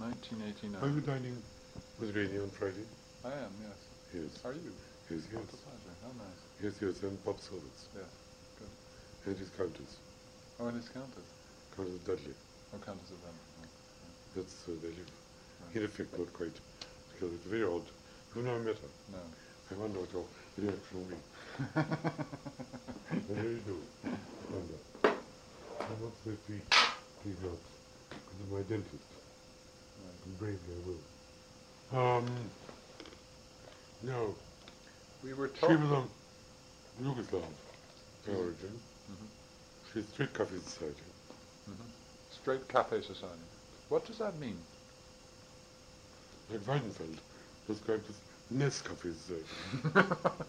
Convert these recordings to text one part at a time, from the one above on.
1989. Are you dining with Rainey on Friday? I am, yes. Yes. Are you? Yes, What yes. a pleasure. How nice. Yes, yes, and Bob Silvers. Yes. Good. And his Countess. Oh, and his Countess. Countess Dudley. Oh, Countess of Denver. Oh, That's they live. right. In effect, not quite. Because it's very odd. You've never met her. No. I wonder what your reaction will be. I really do. I wonder. I'm not so sweet, please not. Because of my dentist. Right. And bravely I will. No. We were She talking. was of Yugoslav origin. Mhm. She's Street Cafe Society. Mhm. Straight Cafe Society. What does that mean? Like Weidenfeld described as Nescafe Society.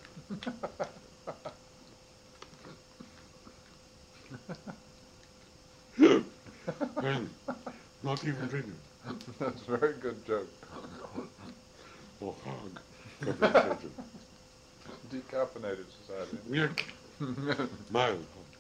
And not even drinking. That's a very good joke. Or hug. Cafe Society. Decaffeinated society. Yeah. Mild.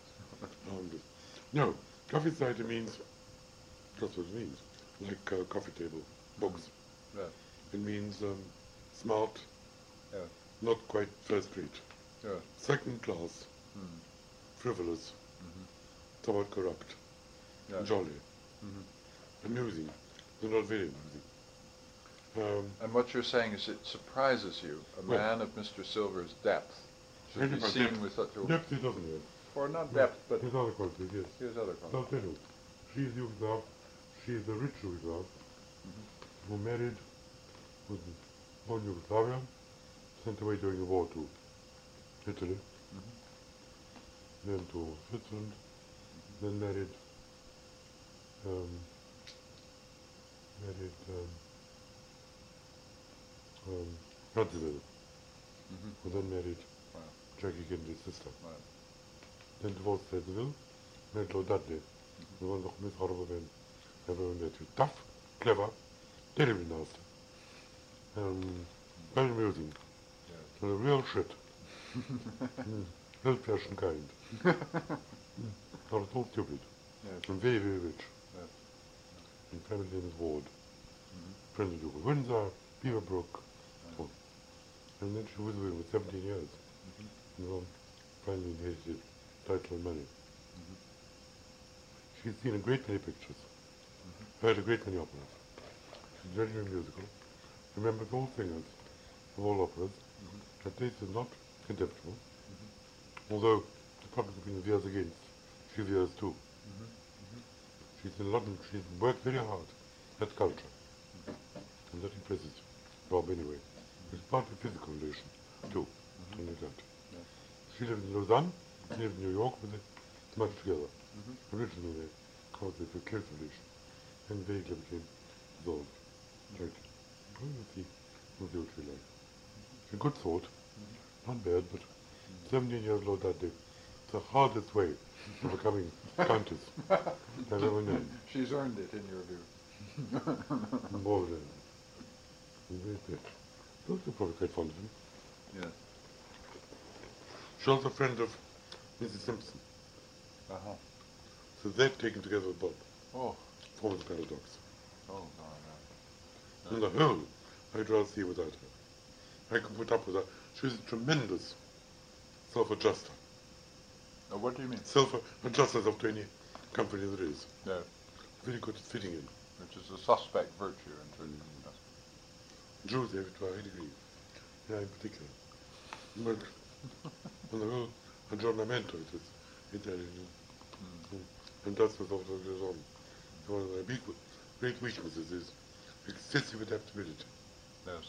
No, Coffee Society means, that's what it means, like coffee table, books. Yeah. It means smart, Yeah. not quite first rate, Yeah. second class, Mm. frivolous, Mhm. somewhat corrupt, Yeah. jolly, Mhm. amusing, but not very amusing. And what you're saying is it surprises you, a Well, man of Mr. Silver's depth, should be Depth, seen with such a... depth he doesn't have. Or not depth, but His other qualities, yes. here's other I'll qualities. tell you, she's Yugoslav, she's the rich Yugoslav, who married, was born in Yugoslavia, sent away during the war to Italy, then to Switzerland, then married Radziwill, who then married Wow. Jackie Kennedy's sister. Right. Then divorced Radziwill, married Lord Dudley, the one of the most horrible men I've ever met. Tough, clever, terribly nasty, very amusing, Yes. and a real shit. Real passion kind. Not at all stupid. Yes. And very, very rich. Yes. And family name is Ward. Friend of Duke of Windsor, Beaverbrook. So. And then she was with him for 17 years. And then finally inherited title and money. She's seen a great many pictures. Heard a great many operas. She's very, very musical. Remembers all singers of all operas. Her taste is not contemptible. Although the public opinion veers against, she veers too. She's in London, she's worked very hard at culture. And that impresses Bob anyway. It's partly physical relation too, and like that. Yeah. She lived in Lausanne, he lived in New York, but they merged together. Originally they caused it a close relation. And vaguely became dissolved. Right. Well, let's see what they would feel like. It's a good thought. Not bad, but 17 years Lord Dudley. It's the hardest way of becoming countess I've ever known. She's earned it, in your view. More than he's very fit. Those are probably quite fond of him. Yes. She's also a friend of Mrs. Simpson. Uh-huh. So they've taken together with Bob. Oh. Form the paradox. Oh, no, On the whole, I'd rather see without her. I can put up with her. She's a tremendous self-adjuster. no. What do you mean? Self-adjusters of to any company there is. No. Very good at fitting in. Which is a suspect virtue in truth. Jews have it to a high degree. Yeah, in particular. But on the whole, aggiornamento it is Italian. And that's what also goes on. One of the big, great weaknesses is excessive adaptability. Yes.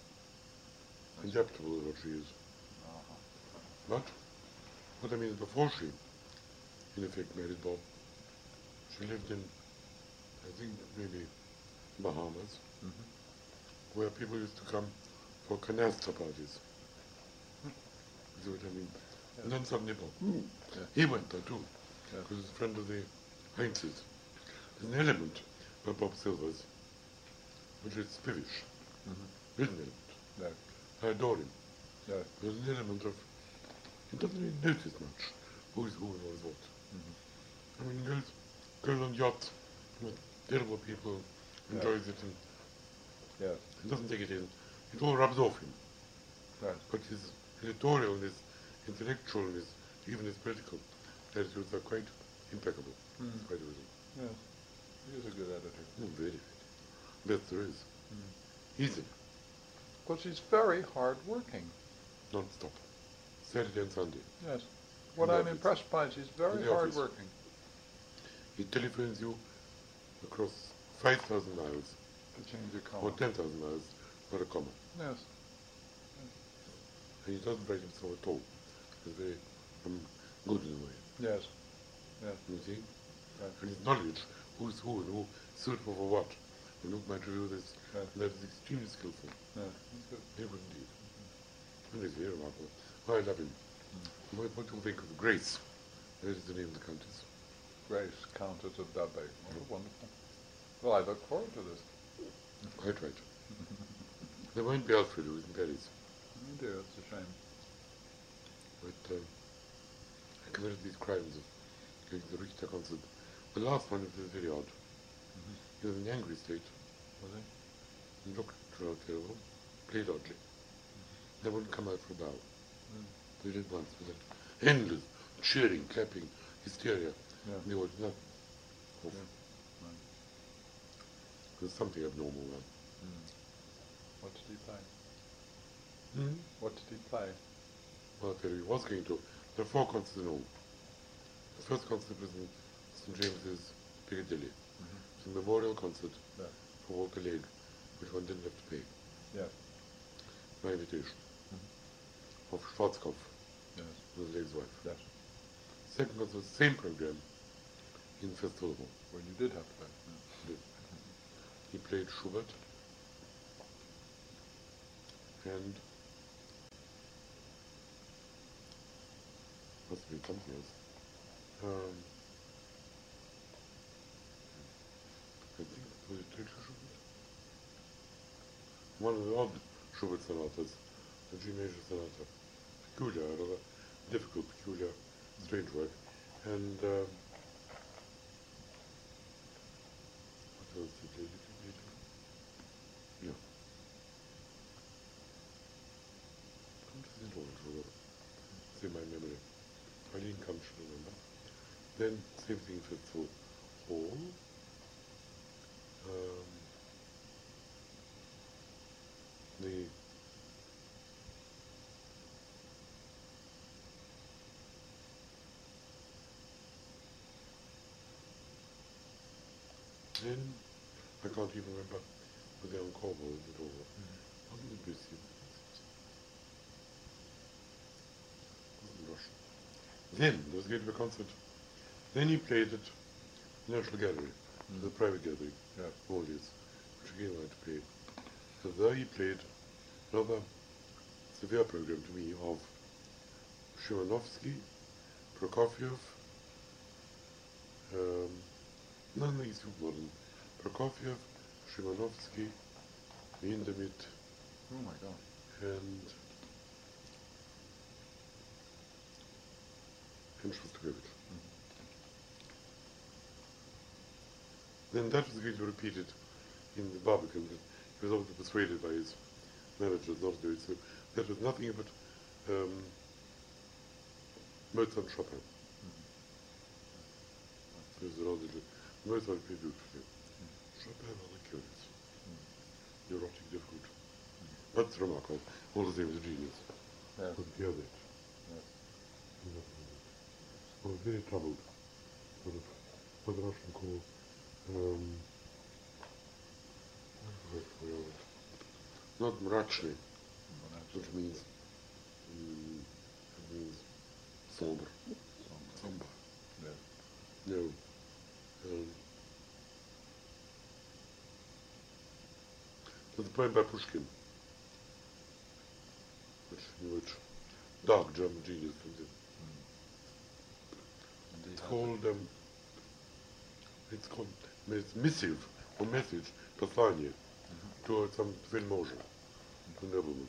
Adaptable is what she is. Uh-huh. But what I mean is before she, in effect, married Bob, she lived in, I think, maybe Bahamas, where people used to come for canasta parties. You see what I mean? And then suddenly Bob, he went there too, because he's a friend of the Heinzes. There's an element by Bob Silvers, which is spivvish. There's an element. No. I adore him. No. There's an element of, he doesn't really notice much who's who and what is what. I mean, he goes on yachts with terrible people enjoys it, and Yes. he doesn't take it in. It all rubs off him. Right. But his editorial and his intellectual and even his political attitudes are quite impeccable. Mm. It's quite original. Yes. He is a good editor. Very, very. Best there is. Easy. Because he's very hard-working. Non-stop. Saturday and Sunday. Yes. What In the I'm office. impressed by is he's very In the office. hard-working. He telephones you across 5,000 miles To change the or color. 10,000 miles for a comma. Yes. And he doesn't write himself at all. He's very good in a way. Yes. Yes. You see? Right. And his knowledge, who's who and who suitable for what. And who might review this. Yes. And that is extremely skillful. Yes. He's good. Very good indeed. And he's very remarkable. Oh, I love him. What do you think of Grace? That is the name of the countess. Grace, Countess of Dudley. Oh, wonderful. Well, I look forward to this. Quite right. There won't be Alfred, who is in Paris. Oh dear, it's a shame. But I committed these crimes of going to the Richter concert. The last one was very odd. He was in an angry state. Was he? He looked terrible, played oddly. They wouldn't come out for a bow. They did once, with that endless cheering, clapping, hysteria. Yeah. They were not. Yeah. Off. Right. There's something abnormal there. What did he play? Mm-hmm. What did he play? Well, I'll tell you, he was going to. There are 4 concerts in all. The first concert was in St. James's, Piccadilly. It's a memorial concert Yeah. for Walter Legge, which one didn't have to pay. Yes. My invitation. Of Schwarzkopf, Yes. was Legge's wife. Yes. Second concert was the same program in Festival Hall. Well, you did have to play. Yeah. He played Schubert and must have been something else. I think was it Deutsche Schubert? One of the odd Schubert sonatas, the G major sonata. Peculiar, rather difficult, peculiar, strange work. And what else did they do? No. Come to the Lord, Robert. It's in my memory. Eileen comes to remember. Then, same thing for Festival Hall. The then I can't even remember with the encore was it over. Wasn't it Debussy? Wasn't Russian. Then there was going to be a concert. Then he played at the National Gallery, the private gallery, Yeah. Maldives, which again I had to pay. So there he played another severe program to me of Szymanowski, Prokofiev, none of these too modern. Prokofiev, Szymanowski, Hindemith, Oh my God. and Shostakovich. Then that was going to be repeated in the Barbican, but he was also persuaded by his managers not to do it. So that was nothing but Mozart and Chopin. It was rather Mozart played beautifully. Chopin rather curious. Neurotic, difficult. But it's remarkable. All the same, he's a genius. Yes. Couldn't hear that. Yes. I was very troubled. Sort of what the Russian call not mrachny, which means somber. Somber. Yeah. No. There's a poem by Pushkin, which dark German genius comes in. And he It's has called it's missive or message, послание, to some вельможа, to nobleman.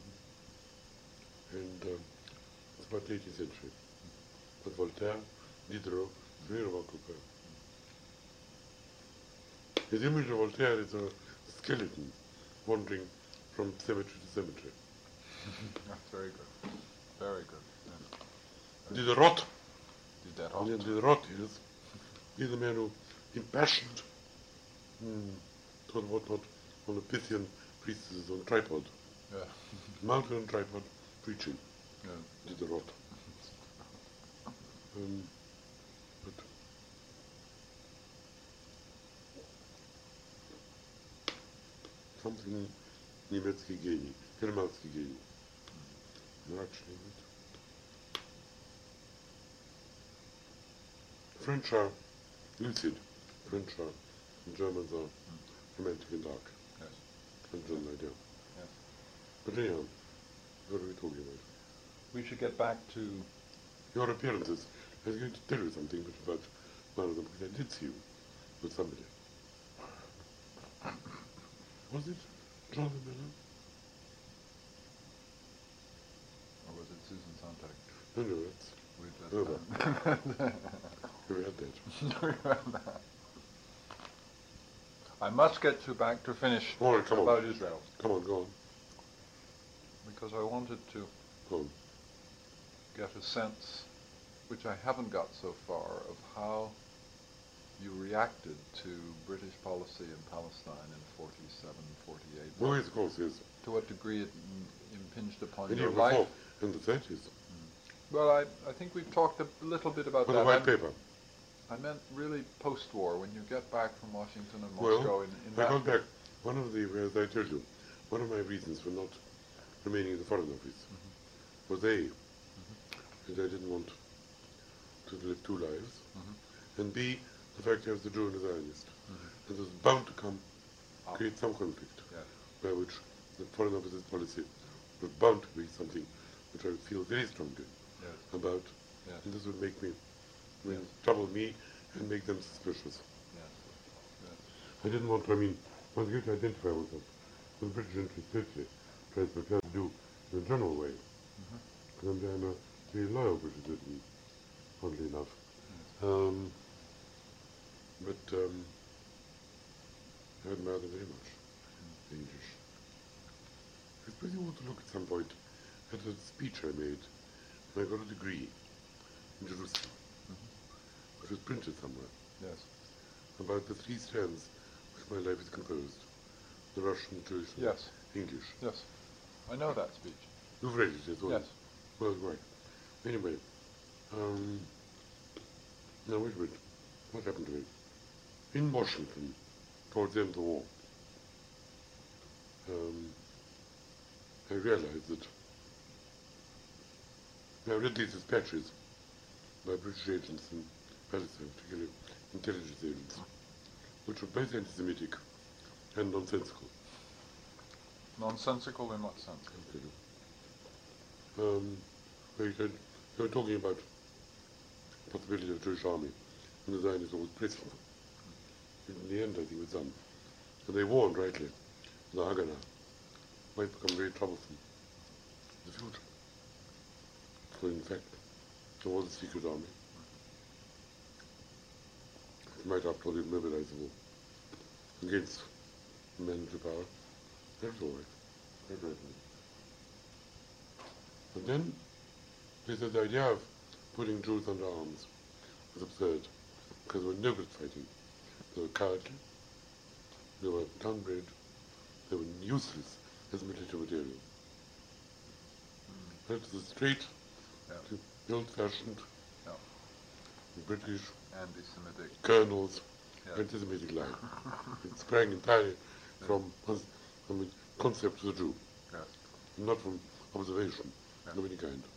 And it's about 18th century. But Voltaire, Diderot, very remarkable poem. His image of Voltaire is a skeleton wandering from cemetery to cemetery. That's very good. Very good. Yes. Diderot, Diderot. Diderot is a man who impassioned thought whatnot on a Pythian priestess on a tripod. Yeah. Mounted on tripod, preaching. Yeah. Diderot. But something немецкий гений, германский гений. Actually, French are lucid. French are, and Germans are romantic and dark. Yes. And general idea. Yes. But anyhow, what are we talking about? We should get back to Your appearances. I was going to tell you something about one of them, because I did see you with somebody. Was it Jonathan Miller? or was it Susan Sontag? No, it's We've over. We had that. I must get back to finish All right, come about on. Israel, Come on, go on. because I wanted to Go on. get a sense, which I haven't got so far, of how you reacted to British policy in Palestine in 47, 48. Oh, yes, of course, yes. To what degree it impinged upon And your even life. before, in the 30s, Well, I think we've talked a little bit about with that. the white paper. I meant really post-war, when you get back from Washington and Well, Moscow in I that. got back. One of the, as I told you, one of my reasons for not remaining in the Foreign Office was A, that I didn't want to live two lives, and B, the fact I was a Jew and a Zionist. And it was bound to create some conflict, Yes. by which the Foreign Office's policy was bound to be something which I would feel very strongly Yes. about, Yes. and this would make me, Yes. trouble me and make them suspicious. Yes. Yes. I didn't want to, I mean, I was going to identify myself with the British interest totally, tries to do in a general way. Because I'm a very loyal British citizen, oddly enough. But I admire them very much, the English. I suppose you want to look at some point at a speech I made when I got a degree in Jerusalem, which was printed somewhere, Yes. about the three strands which my life is composed: the Russian, Jewish, and Yes. English. Yes. I know that speech. You've read it as well? Yes. Well, right. Anyway, now wait a minute. What happened to me? In Washington, towards the end of the war, I realized that I read these dispatches by British agents in Palestine, particularly intelligence agents, which were both anti-Semitic and nonsensical. Nonsensical in what sense? They were talking about the possibility of a Jewish army, and the Zionists always pressing them. In the end, I think it was done. And they warned, rightly, the Haganah might become very troublesome in the future. So, in fact, there was a secret army. It might, after all, be mobilizable against the men into power. That's all right. Quite right. But then, they said the idea of putting Jews under arms was absurd, because there were no good fighting. They were cowardly, they were tongue-bred, they were useless as military material. That was a straight, old-fashioned British Anti-Semitic. colonel's Yeah. anti-Semitic line. It sprang entirely from the concept of the Jew, Yes. not from observation of any kind.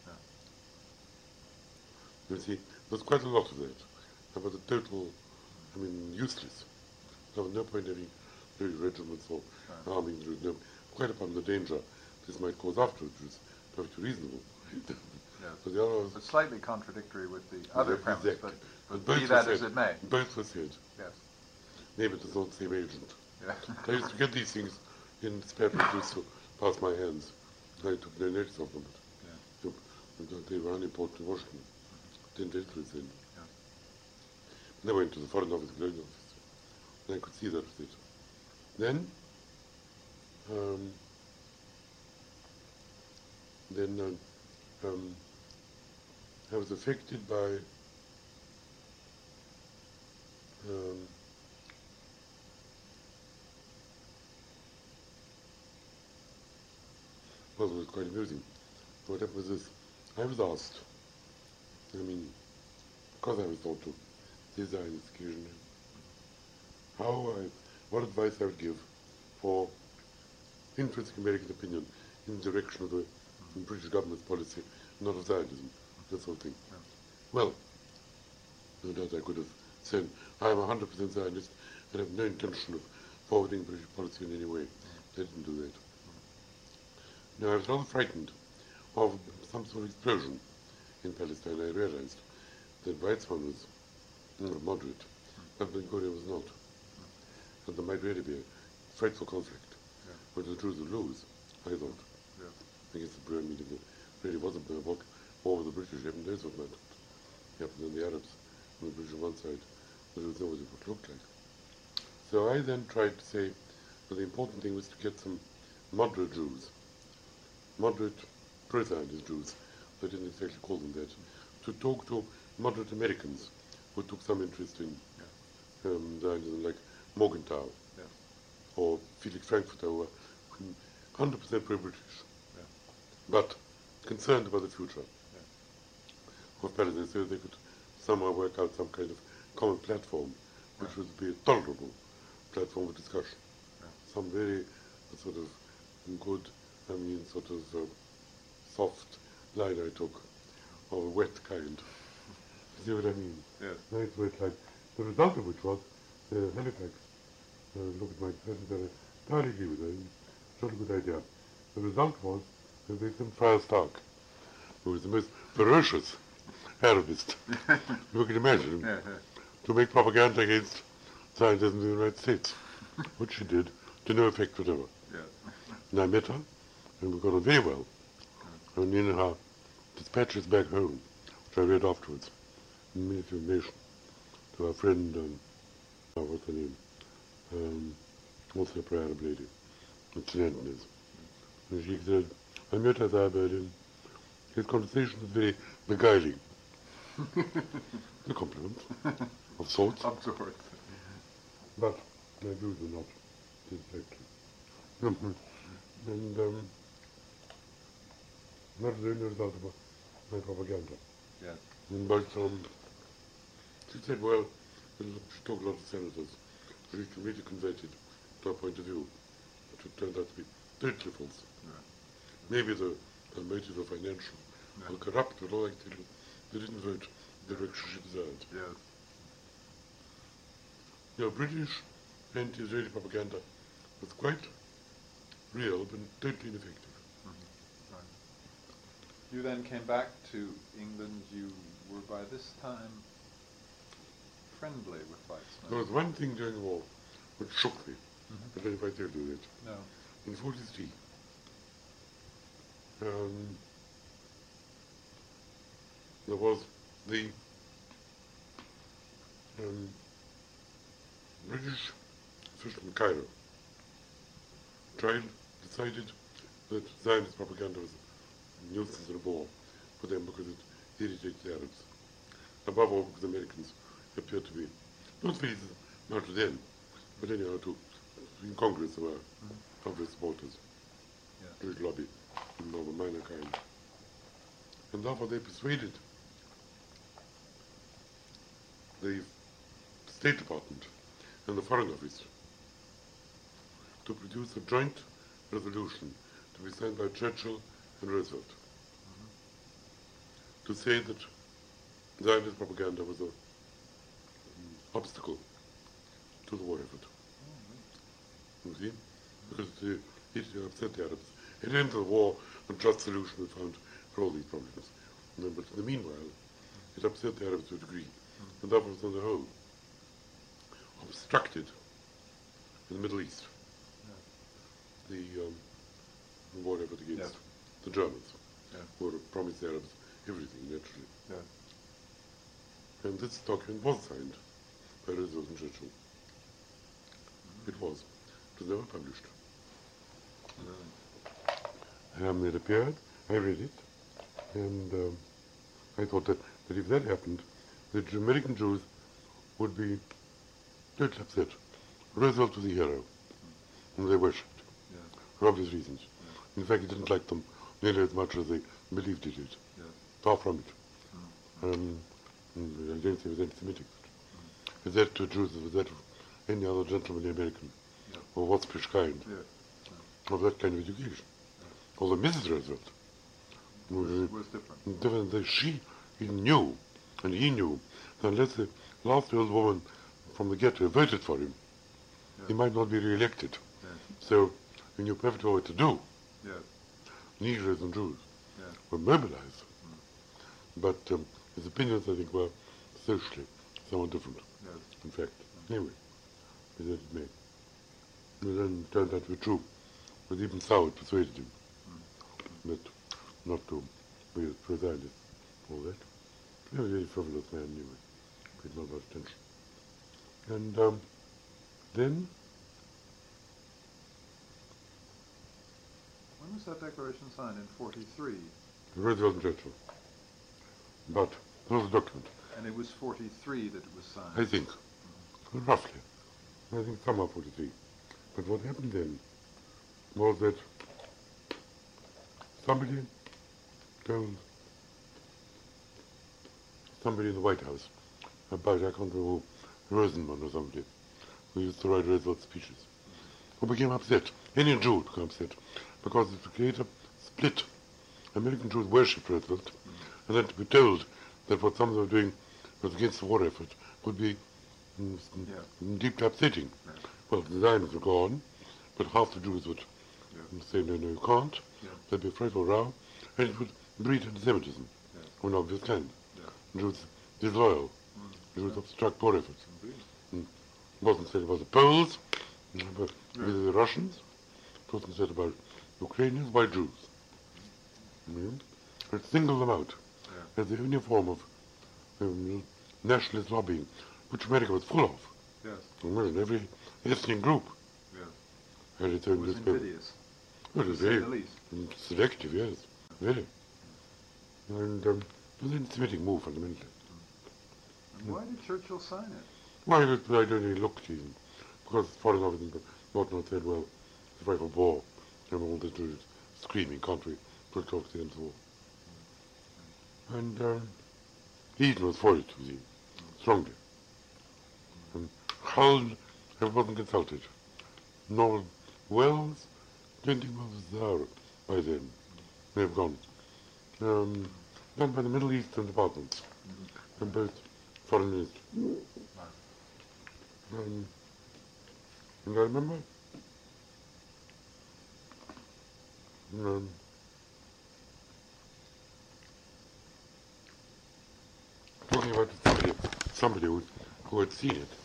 You see, there's quite a lot of that about the total, useless. There was no point having regiments or arming Jews, no, quite upon the danger this might cause afterwards, which is perfectly reasonable. Yes. But the other was But slightly contradictory with the other premise, exactly. but both be were that said, as it may. Both were said. Yes. Maybe it was not the same agent. Yeah. I used to get these things in spare papers to pass my hands. I took no notice of them, but they were unimportant in Washington. Didn't influence them. Yeah. They went to the Foreign Office, Colonial Office. And I could see that with it. Then, um, then I was affected by well, it was quite amusing. What happened was this. I was asked, I mean, because I was thought to design this occasion, what advice I would give for influencing American opinion in the direction of the British government's policy, not of Zionism, that sort of thing. Yeah. Well, no doubt I could have said, I am 100% Zionist and have no intention of forwarding British policy in any way. They didn't do that. No, I was rather frightened of some sort of explosion in Palestine. I realized that Weizmann was moderate, but Ben Gurion was not. And there might really be a frightful conflict. Yeah. But the Jews would lose, I thought. Yeah. Against the British meeting. It really wasn't about war with the British. Even there's what mattered. Happened in the Arabs on the British on one side, but it was not what it looked like. So I then tried to say that the important thing was to get some moderate Jews, moderate pro-Zionist Jews, I didn't exactly call them that, to talk to moderate Americans who took some interest in Zionism, like Morgenthau or Felix Frankfurter, who were 100% pro-British, but concerned about the future of Palestine, so they could somehow work out some kind of common platform, which would be a tolerable platform of discussion. Some very sort of good, sort of soft line I took, or a wet kind. See what I mean? Yes. Nice wet line. The result of which was Halifax. Look at my present, I entirely agree with that. It's not a good idea. The result was that they sent Friar Stark, who was the most ferocious Arabist you can imagine, to make propaganda against Zionism in the United States, which she did to no effect whatever. And I met her, and we got on very well. And in her dispatches back home, which I read afterwards, in Ministry of Nation, to our friend, what's her name, also a pro-Arab lady, Jeanette is. And she said, I met her there, Berlin. His conversation was very beguiling. A compliment, of sorts. Of sorts. But my views were not exactly. And that was the only result of my propaganda. Yes. But she said, well, she talked a lot of senators, but she really converted to her point of view, which turned out to be totally false. Maybe the motives were financial, or corrupt, but all activity. They didn't vote the direction she desired. Yes. British anti-Israeli propaganda was quite real, but totally ineffective. Mm-hmm. Right. You then came back to England. You were by this time friendly with Weizmann. There was one thing during the war which shook me. I don't know if I tell you that. No. In 1943, there was the British official in Cairo decided that Zionist propaganda was a nuisance in the war for them because it irritated the Arabs. Above all, because the Americans appeared to be, not very much then, but anyhow, in Congress there were obvious supporters, British lobby, of a minor kind. And therefore they persuaded the State Department and the Foreign Office to produce a joint resolution to be signed by Churchill and Roosevelt to say that Zionist propaganda was an obstacle to the war effort. You see? Because it upset the Arabs. At the end of the war, a just solution was found for all these problems. But in the meanwhile, it upset the Arabs to a degree. And that was on the whole obstructed in the Middle East the war effort against the Germans, who had promised the Arabs everything, naturally. And this document was signed by Roosevelt and Churchill. It was. It was never published. Really? It appeared, I read it, and I thought that if that happened, the American Jews would be totally upset. Roosevelt was a hero, and they worshipped, Yes. for obvious reasons. Yes. In fact, he didn't like them nearly as much as they believed he did. Yes. Far from it. I don't say it was anti-Semitic. Is that to Jews, was that of any other gentleman American, Yes. or what's kind, Yes. of that kind of education. Although Mrs. Roosevelt Was different. different, she knew, and he knew, that unless the last old woman from the ghetto voted for him, Yes. he might not be re-elected. Yes. So he knew perfectly what to do. Yes. Negroes and Jews Yes. were mobilized. But his opinions, I think, were socially somewhat different, Yes. in fact. Anyway, be that it may. And then it turned out to be true. But even so, it persuaded him that not to be as pro-Zionist, all that. He was a very frivolous man anyway. Paid not much attention. And then, When was that declaration signed? In 43. Roosevelt and Churchill. But there was a document, And it was 43 that it was signed. I think, roughly. I think somewhere 43. But what happened then was that somebody told somebody in the White House about, I can't remember who, Rosenman or somebody, who used to write Roosevelt's speeches, who became upset. Any Jew would become upset, because it would create a split. American Jews worshipped Roosevelt, and then to be told that what some of them were doing was against the war effort would be deeply upsetting. Yeah. Well, the Zionists would go on, but half the Jews would say, no, you can't. Yeah. There'd be a frightful row, and it would breed anti-Semitism Yes. of an obvious kind. Yeah. Jews disloyal. Jews obstruct war efforts. Indeed. It wasn't said about the Poles, but Yeah. either the Russians. It wasn't said about Ukrainians, white Jews. It singled them out Yeah. as the only form of nationalist lobbying, which America was full of. Yes. Imagine every ethnic group Yes. had its It own was newspaper. invidious, It to was say very the least. selective, yes, very. And it was an anti-Semitic move, fundamentally. And why did Churchill sign it? Why did I don't really look to him? Because foreign office and whatnot said, well, it's a frightful war, and all this is screaming, can't we? Put off the end of the war. And Eden was for it, you see, strongly. And Hull wasn't consulted. Nor Wells, don't think Wells was there by then. They have gone. Done by the Middle Eastern departments, and both foreign ministers. And I remember talking about somebody who had seen it.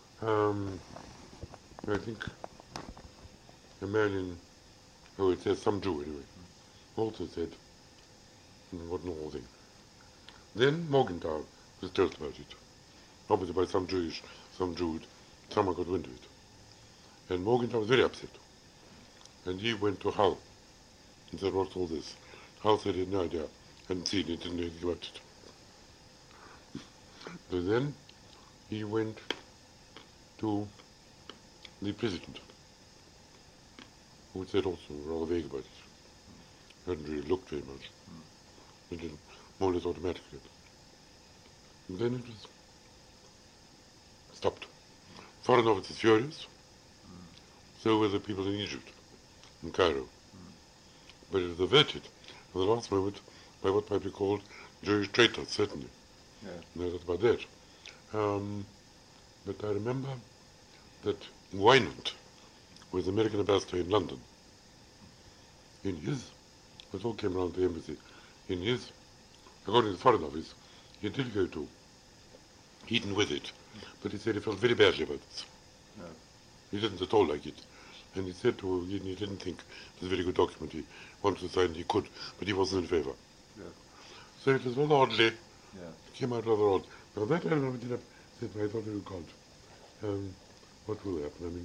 I think a man in, it says some Jew anyway, also said, what an awful thing. Then Morgenthau was told about it, obviously by some Jew, someone got wind of it. And Morgenthau was very upset. And he went to Hull and said, what's all this? Hull said he had no idea, hadn't seen it, didn't know anything about it. So then he went to the president, who said also rather vague about it. Hadn't really looked very much. He did more or less automatically. And then it was stopped. Foreign office is furious. So were the people in Egypt, in Cairo. But it was averted at the last moment by what might be called Jewish traitors, certainly. Yeah. No doubt about that. But I remember that Wynant was the American ambassador in London. In his, it all came around the embassy, in his, according to the Foreign Office, he did go to Eden with it, but he said he felt very badly about this. Yeah. He didn't at all like it. And he said to Eden he didn't think it was a very good document. He wanted to sign, he could, but he wasn't in favour. Yeah. So it was rather oddly, Yeah. it came out rather odd. Now that I remember, I thought, oh God, what will happen? I mean,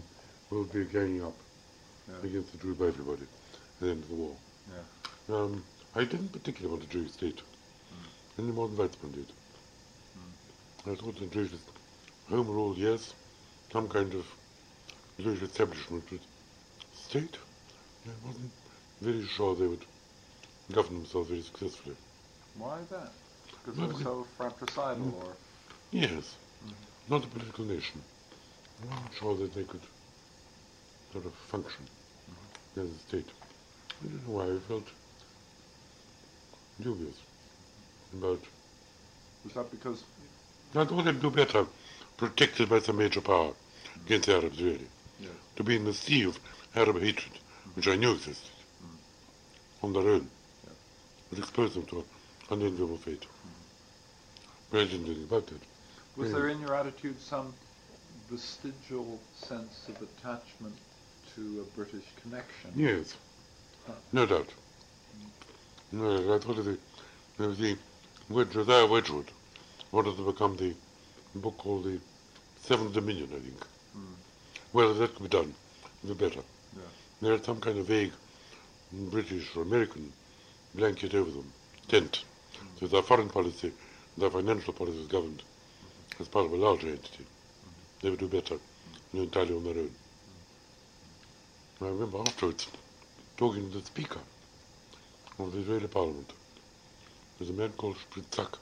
will be ganging up Yeah. against the Jews by everybody at the end of the war. Yeah. I didn't particularly want a Jewish state, any more than Weizmann did. I thought the Jewish home rule, yes, some kind of Jewish establishment, but state, I wasn't very sure they would govern themselves very successfully. Why that? Because Well, they're so fratricidal, or? Yes, not a political nation. I'm not sure that they could sort of function as a state. I don't know why I felt dubious about. Was that because? I thought they'd do better, protected by some major power against the Arabs, really. Yes. To be in the sea of Arab hatred, which I knew existed, on their own, would expose them to an unenviable fate. But I didn't do anything about that. Was there in your attitude some vestigial sense of attachment to a British connection? Yes, no doubt. No, I thought of the Josiah Wedgwood wanted to become the book called The Seventh Dominion, I think. Well, that could be done, the better. Yeah. There had some kind of vague British or American blanket over them, tent. So their foreign policy, their financial policy was governed as part of a larger entity. They would do better, entirely on their own. And I remember afterwards talking to the Speaker of the Israeli Parliament. There's a man called Spritzak.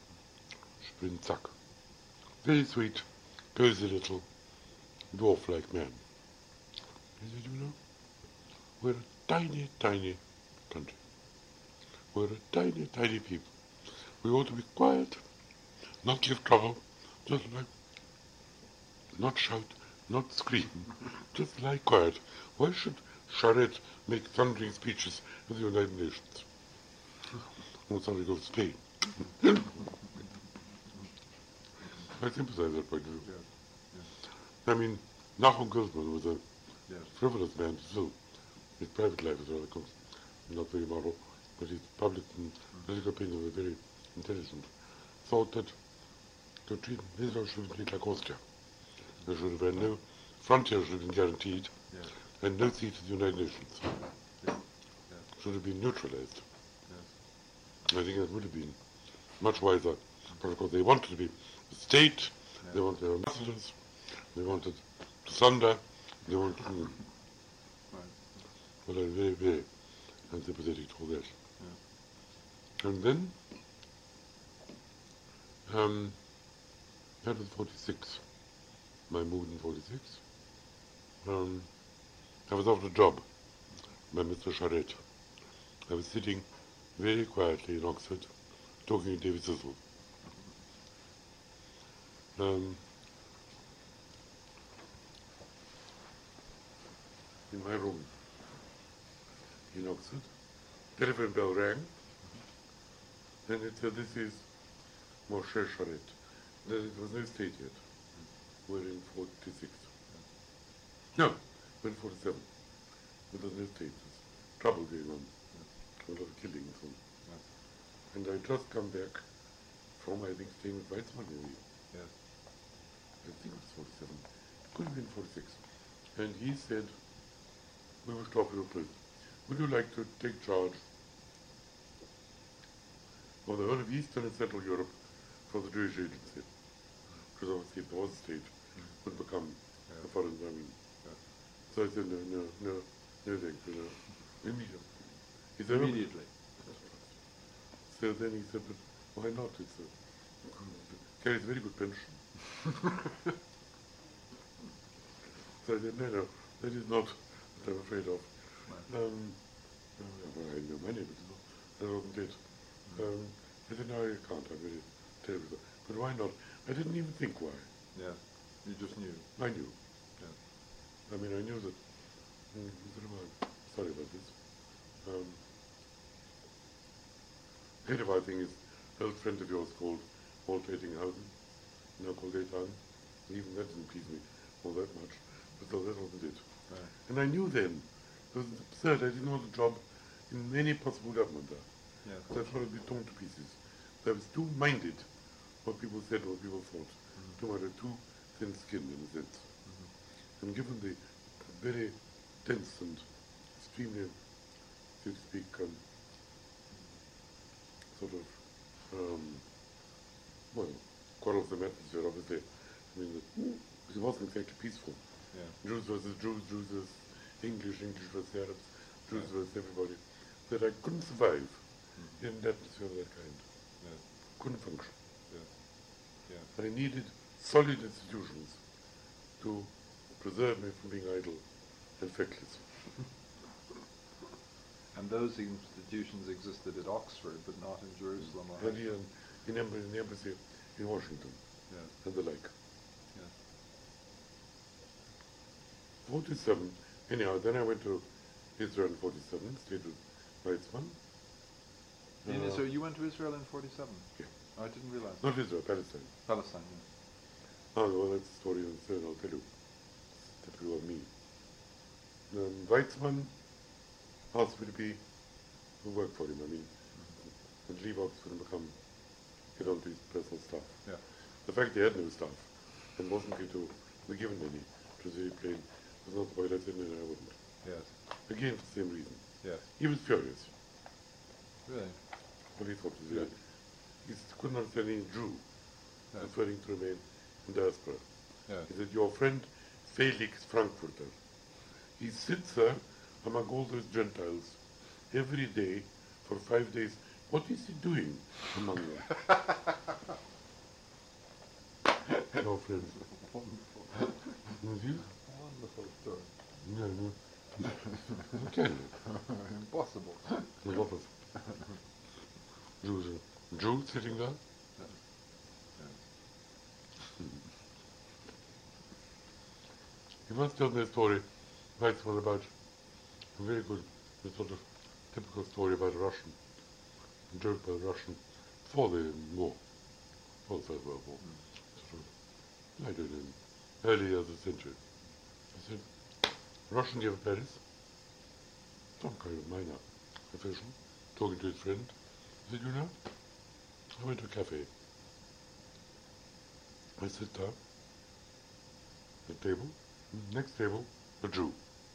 Very sweet, cozy little, dwarf-like man. He said, you know, we're a tiny, tiny country. We're a tiny, tiny people. We ought to be quiet, not give trouble, just like, not shout, not scream, just lie quiet. Why should Charette make thundering speeches at the United Nations? When somebody goes to Spain. I sympathize with that point of view. Yeah. I mean, Nachum Guzman was a Yes. frivolous man still. His private life is rather not very moral, but his public and political opinions were very intelligent. Thought that to treat Israel should be treated like Austria. There should have been no frontier should have been guaranteed, Yes. and no seat in the United Nations. Yes. Should have been neutralized. Yes. I think that would have been much wiser. But of course they wanted to be a state, they wanted their ambassadors, they wanted to thunder, they wanted Right. Well, I was very, very unsympathetic to all that. Yeah. And then, that was 46, my mood in 46. I was offered a job by Mr. Charette. I was sitting very quietly in Oxford, talking to David Cecil. In my room in Oxford, telephone bell rang, and it said, this is Moshe Charette. There was no state yet. We're in 46. No, we're in 47. But there's no state. There's trouble going on. A lot of killing and so on. And I just come back from, I think, staying with Weizmann maybe. Yes. I think it was 47. Could have been 46. And he said, we wish to offer you a place. Would you like to take charge of the whole of Eastern and Central Europe for the Jewish Agency? Because obviously if there was a state, it would become a foreign domain. So I said, no, thank you, no. Immediately. He said, Immediately. So then he said, but why not? It's carries a very good pension. So I said, no, that is not what I'm afraid of. Well, I had no money, but that wasn't it. I said, no, I can't, I'm very terrible. But why not? I didn't even think why. Yes. You just knew. I knew. Yeah. I mean, I knew that, sorry about this. Head of our thing is an old friend of yours called Walter Ettinghausen, now called Eitan. Even that didn't please me all that much, but so that wasn't it. Right. And I knew then, it was absurd, I didn't want a job in any possible government there. Yes. That's what I'd be torn to pieces. So I was too minded what people said, what people thought. Too much, too thin-skinned in a sense. And given the very tense and extremely, so to speak, sort of, well, quarrelsome atmosphere, obviously. I mean, it wasn't exactly peaceful. Yeah. Jews versus Jews, Jews versus English, English versus Arabs, Jews versus everybody. That I couldn't survive in an atmosphere of that kind. Yeah. Couldn't function. Yeah. Yeah. I needed solid institutions to preserve me from being idle and feckless. And those institutions existed at Oxford, but not in Jerusalem or And here in the embassy in Washington, Yeah. and the like. Yeah. 47, anyhow, then I went to Israel in 47, stayed with Weizmann. In Israel, you went to Israel in 47? Yeah. Oh, I didn't realize. Not Israel, Palestine. Palestine, Oh, well, that's the story I'll tell you. Typical of me. Weizmann asked me to work for him, and leave Oxford and get on to his personal stuff. Yeah. The fact he had no staff and wasn't going to be given any, it was very plain, was not the way I said, no, I wouldn't. Yes. Again, for the same reason. Yes. He was furious. Really? What he thought was Yeah. He couldn't understand any Jew Yeah. preferring to remain in diaspora. Yeah. He said, your friend Felix Frankfurter, he sits there among all those Gentiles every day for 5 days. What is he doing among them? No friends. Wonderful. You? Wonderful story. No, no. You can. Impossible. The opposite. Jew sitting there? Yes. He once told me a story, Weizmann, about a very good, sort of typical story about a Russian, a joke about a Russian before the war, before the First World War, sort of, I don't know, early years of the century. I said, Russian near Paris, some kind of minor official, talking to his friend. He said, you know, I went to a cafe. I sit down, the table, next table, a Jew.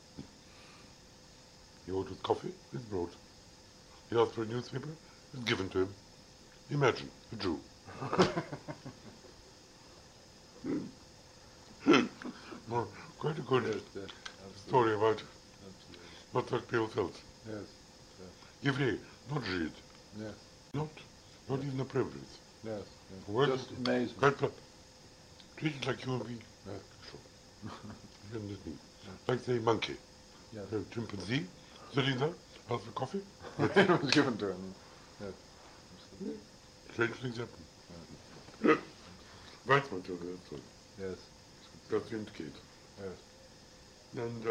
He ordered coffee, it's brought. He asked for a newspaper, it's given to him. Imagine, a Jew. Well, quite a good Yes. story about Absolutely. what that people felt. Yes. Евреи, not Жид, Yes. not even the privileged. Yes. Well, Just amazing. Quite treated like human being. Yes. You understand? Like say monkey, Yes. a chimpanzee, sitting there, asked for coffee. It was given to him. Yes. Absolutely. Strange things happen. Weizmann told me that story. Yes. Just to indicate. Yes. And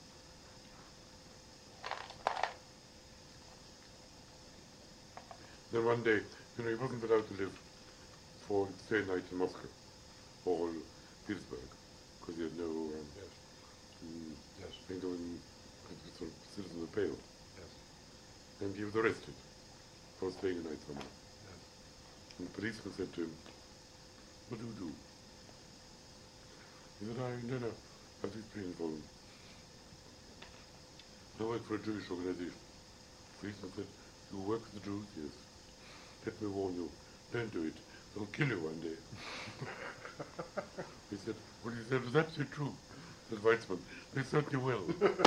then one day, he wasn't allowed to live for stay a night in Moscow or Petersburg because he had no Yes. sort of citizen of the Pale. Yes. And he was arrested for staying a night somewhere. Yes. And the policeman said to him, what do you do? He said, I have to explain for him. I work for a Jewish organization. The policeman said, you work with the Jews? Yes. Let me warn you, don't do it. They'll kill you one day. He said, well, he said, is absolutely true. Said Weizmann, they certainly will.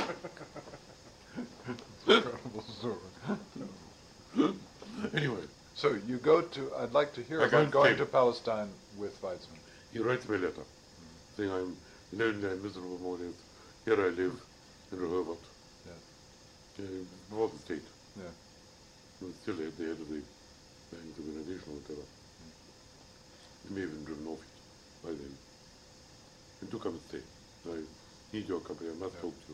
Incredible story. Anyway, So you go to, I'd like to hear I about can't going say- to Palestine with Weizmann. he writes me a letter saying I'm lonely and miserable mornings. Here I live in Rehovot, Yes. before the state. Yeah. He was still at the head of the Bank Organization or whatever. He may have been driven off it by then. And to come and stay. I need your company, I must Yeah. talk to you.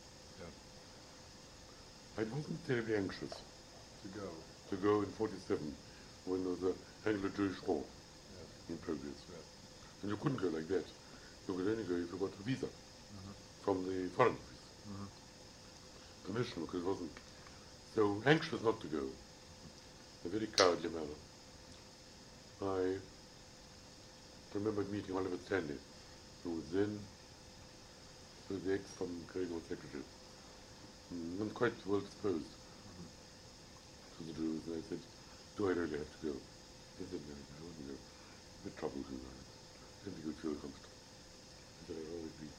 Yeah. I wasn't terribly anxious To go. to go in 47 when there was the Anglo-Jewish war Yes. in progress. Yes. And you couldn't go like that. You could only go if you got a visa from the Foreign Office. Permission, because it wasn't so anxious not to go. A very cowardly manner. I remember meeting Oliver Stanley, who was then So the ex from Gregor secretary, not quite well disposed to the Jews, and I said, do I really have to go? He said, no, I wouldn't go. A bit trouble too, I don't think you'd feel comfortable. I said, I'd always be.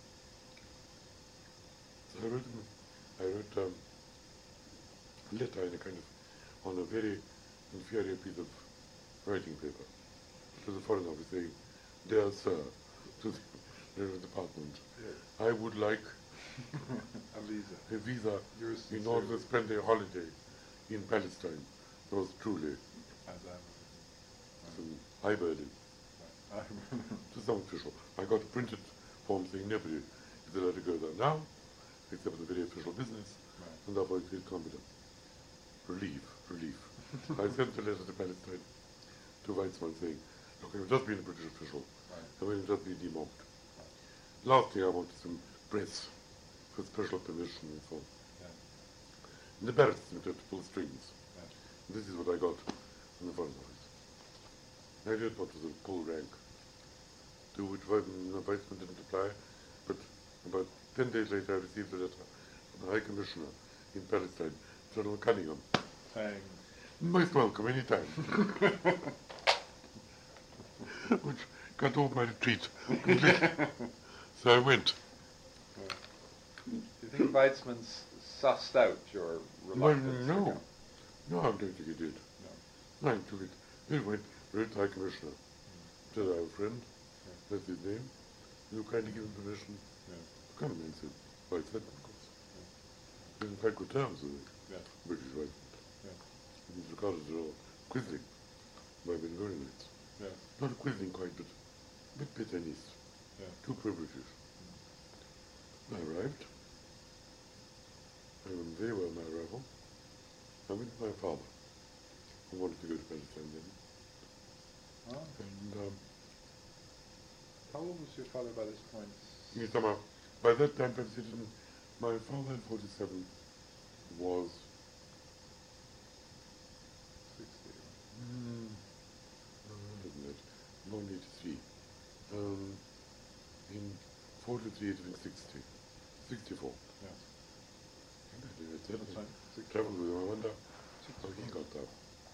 So I wrote a letter in a kind of, on a very inferior piece of writing paper to the Foreign Office saying, dear sir, to the department, I would like a visa in order to spend a holiday in Palestine. Yours truly, I Berlin. To some official. I got a printed form saying nobody is allowed to go there now, except the very official business, and therefore it can't be done. Relief. I sent a letter to Palestine to Weizmann saying, look, I've just been a British official, I will just be demobbed. Last year I wanted some press for special permission and so on. And embarrassed me to pull strings. This is what I got from the Foreign Office. I did what was a full rank, to which Weizmann didn't apply, but about 10 days later I received a letter from the High Commissioner in Palestine, General Cunningham. Saying, most welcome, anytime. Which cut off my retreat completely. So I went. do you think Weizmann's sussed out your reluctance? No, I don't think he did. No, I took it. He went, wrote to the High Commissioner, said, I have a friend, that's his name, you kindly give him permission to come. And said, well, it's that, of course. He's in quite good terms with the British Weizmann. He's regarded as all quizzing by being very nice. Not a quizzing quite, but a bit Britannique. Too pro-British. I arrived. I remember very well my arrival. I went with my father, who wanted to go to Palestine then. And how old was your father by this point? by that time, perhaps he didn't. My father in 47 was 60. Born 83. In 43, it was 60. 64. Yes. That's right. Traveled with him. I wonder how he got that.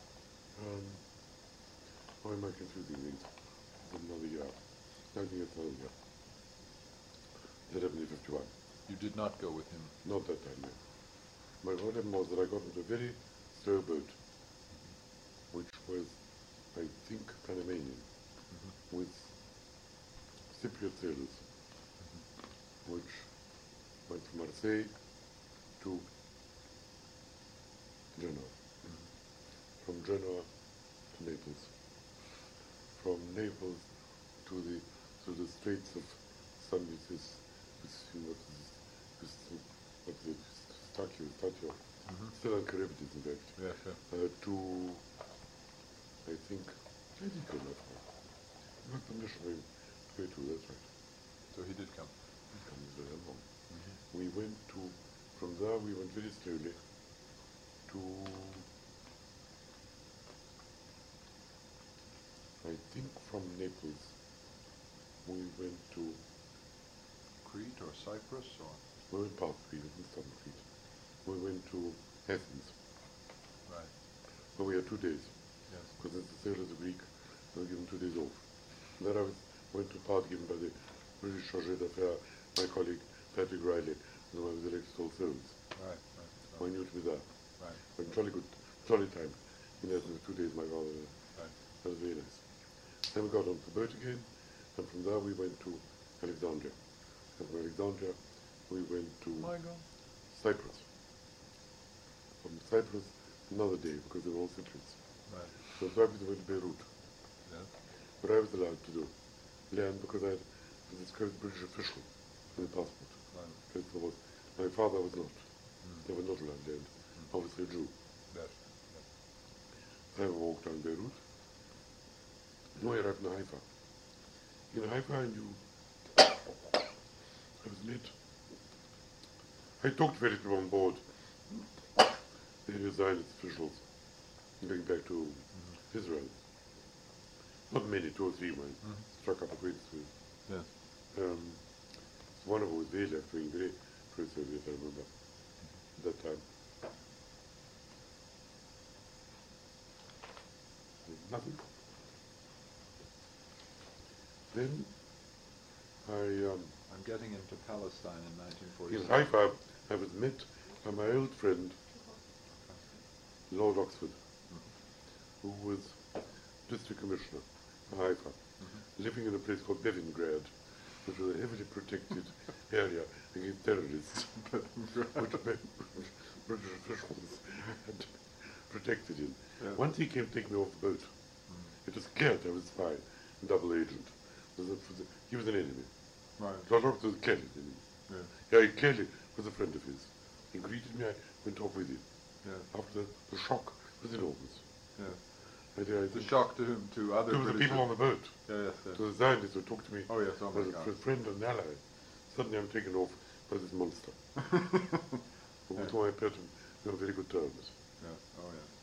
Why am I confusing things? It's another year. I think it's another year. 51. You did not go with him? Not that time, no. My problem was that I got into a very slow boat, which was, I think, Panamanian, with Cypriot sailors, which went from Marseille to Genoa, from Genoa to Naples, from Naples to the Straits of San Luis, Stachio, still on Charybdis, in fact, to, I think go that far. I got permission to go to, that's right. So he did come? He comes very long. We went from there we went very slowly to, I think from Naples, we went to Crete or Cyprus or? We went past Crete, in southern Crete. We went to Athens. Right. But we had 2 days. Yes. Because the sailors are Greek, they were given 2 days off. Then I went to a part given by the British Chargé d'Affaires, my colleague Patrick Riley, and I was elected All Souls. Right. I knew to be there. Right. But jolly time. In Athens, 2 days, my father. Right. That was very nice. Then we got on the boat again, and from there we went to Alexandria. And from Alexandria, we went to Cyprus. From Cyprus, another day, because they were all Cypriots. Right. So Cyprus went to Beirut. Yes. But I was allowed to land because I was a British official in the passport. Right. Because my father was not. They were not allowed to land. Obviously a Jew. Yes. I walked down Beirut. No, I arrived in Haifa. In Haifa I knew I was late. I talked very people on board, the Zionist officials, going back to Israel. Not many, 2 or 3 went, struck up acquaintance with. Yes. one of them was very left-wing, very pro-Soviet, I remember, at that time. Nothing. Then I'm getting into Palestine in in 1947. Haifa, I was met by my old friend, Lord Oxford, who was district commissioner for Haifa, living in a place called Bevingrad, which was a heavily protected area against terrorists, which British officials had protected him. Yeah. Once he came to take me off the boat, it was scared I was a spy, a double agent. He was an enemy. Right. Lord Oxford was Kelly. Yeah. Yeah, Kelly was a friend of his. He greeted me, I went off with him. Yeah. After the shock was enormous. Yeah. The shock to whom? To other to the British people on the boat, Yeah, yes, yes. to the Zionists who talked to me Oh, yes, oh my as God. a friend and ally. Suddenly I'm taken off by this monster. With whom I appear to be on very good terms. Yeah. Oh, yeah.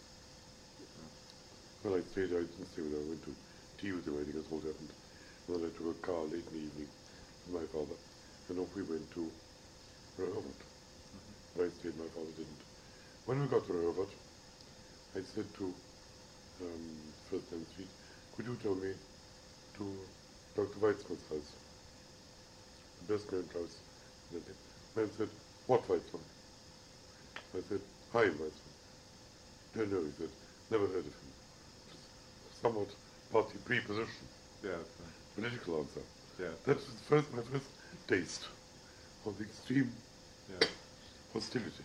Well, I didn't stay with him, I went to tea with him, I think that's what happened. And then I took a car late in the evening with my father, and off we went to Rehovot. I stayed, my father didn't. When we got to Rehovot, I said to First Time Street, could you tell me to Dr. Weizmann's house? The best man house. The man said, what Weizmann? I said, Chaim Weizmann. Don't know, he said, never heard of him. Somewhat party preposition, Yes. political answer. Yes. That was my first taste of the extreme Yeah. hostility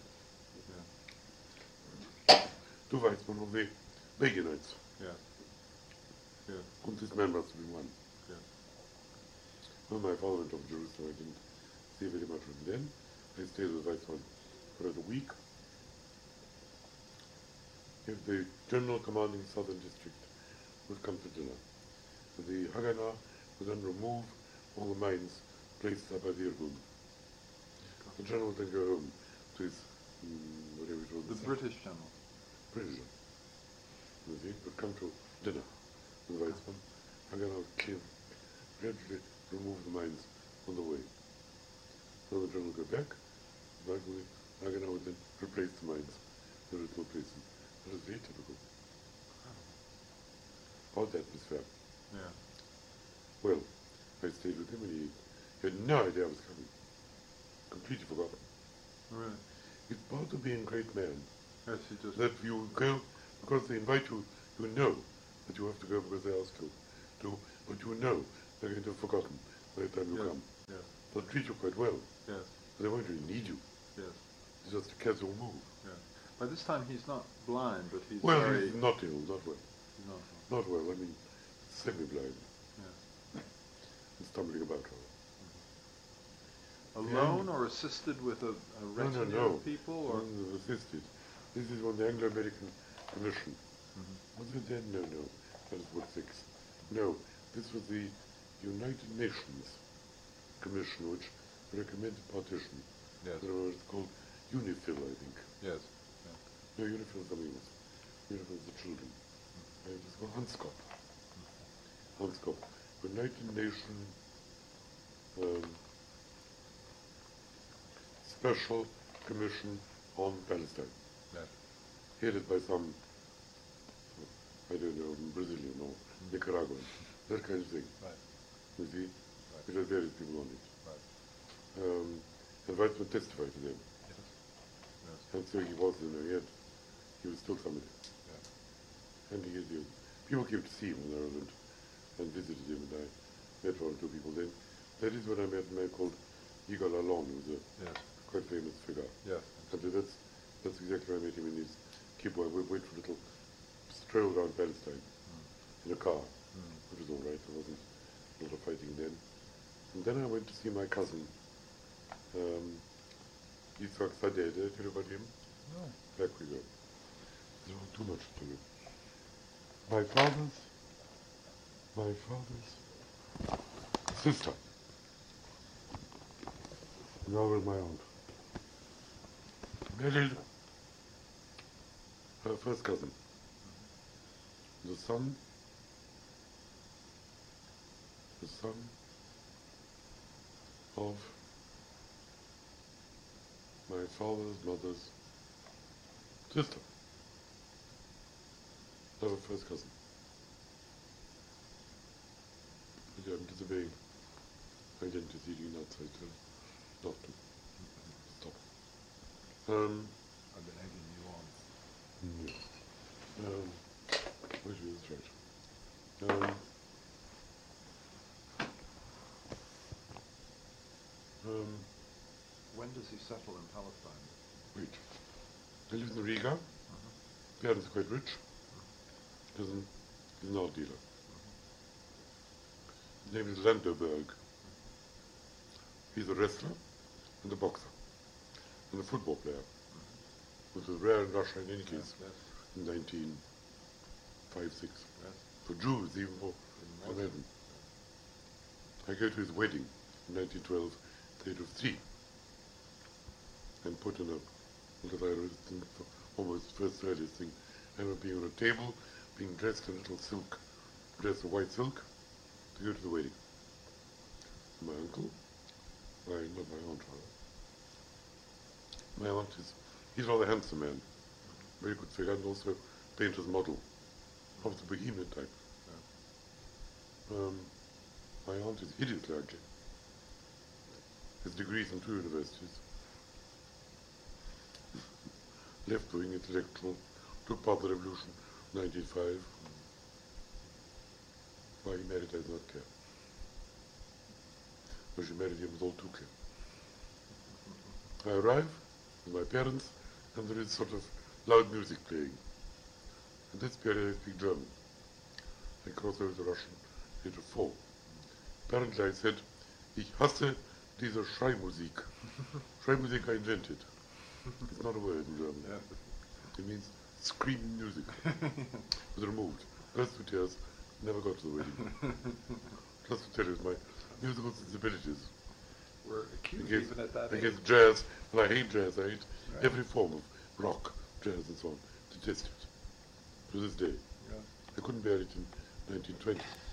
Yeah. to Weizmann of the Beginites. Yeah. Yeah. And this man must have been one. Yeah. When my father went off to Jerusalem, I didn't see very much of him then. I stayed with Weizmann for about a week. If the general commanding southern district would come to dinner, the Haganah would then remove all the mines placed there by the Irgun. The general would then go home to his, whatever it was. The British general. British. You see, would come to dinner with Weizmann. Haganah would gradually remove the mines on the way. So the general would go back, gradually Haganah would then replace the mines, the original places. That was very typical. Odd atmosphere. Yeah. Well, I stayed with him and he had no idea I was coming. Completely forgotten. Really? It's part of being a great man Yes, he just. that you go because they invite you, you know that you have to go because they ask you to, but you know they're going to have forgotten by the time you Yes. come. Yes. They'll treat you quite well, Yes. but they won't really need you. Yes. It's just a casual move. Yeah. By this time he's not blind, but he's Well, very. he's not ill, not well. He's not. Not well, I mean, semi-blind Yeah. and stumbling about. Alone or assisted with a retinue No. of people, or? Assisted. This is on the Anglo-American Commission. Mhm. Was it then? No. That was what 6. No, this was the United Nations Commission, which recommended partition. Yes. It's called UNIFIL, I think. Yes. No, UNIFIL is something else. UNIFIL is the children. It was called HANSCOP. HANSCOP, United Nations Special Commission on Palestine. Yes. Headed by some, I don't know, Brazilian or Nicaraguan, that kind of thing. Right. You see? Right. There are various people on it. Right. And Weizmann testified to them. Yes. Yes. And so he was, he was still somebody. Yeah. And people came to see him when I went and visited him, and I met 1 or 2 people then. That is when I met a man called Yigal Allon, who was a Yes. quite famous figure. Yes. And that's exactly where I met him in his kibbutz. We went for a little stroll around Palestine in a car, which was all right. There wasn't a lot of fighting then. And then I went to see my cousin, Yitzhak Sadeh. Did I tell you about him? No. Back we go. There's not too much to do. My father's sister, now with my aunt, married her first cousin. The son of my father's mother's sister, not a first cousin. But I'm disobeying identity leading outside, so not to stop. I've been egging you on. Yeah. Which is right. When does he settle in Palestine? Wait. I live in Riga. Parents are quite rich. He's an art dealer. His name is Landerberg. He's a wrestler and a boxer and a football player, which was rare in Russia in any case in 1905-6. For Jews, even for men. I go to his wedding in 1912, at the age of 3, and put in a, because I was almost first earliest thing, I remember being on a table, being dressed in a little silk dress of white silk, to go to the wedding. My uncle, not my aunt rather. My aunt he's a rather handsome man, very good figure, and also painter's model, of the bohemian type. My aunt is hideously ugly. Has degrees from 2 universities. Left-wing, intellectual, took part in the revolution, 1905. Why he married, I do not care. When she married him, it was all too clear. I arrive with my parents, and there is sort of loud music playing. At this period, I speak German. I cross over to Russian, age of 4. Apparently, I said, "Ich hasse diese Schreimusik." Schreimusik I invented. It's not a word in German. Yeah. It means screaming music. It was removed. First 2 tears, never got to the wedding. Just to tell you, my musical sensibilities. We're acute Against, even at that age. against jazz, and I hate jazz. I hate every form of rock, jazz, and so on. Detest it. To this day. Yeah. I couldn't bear it in 1920.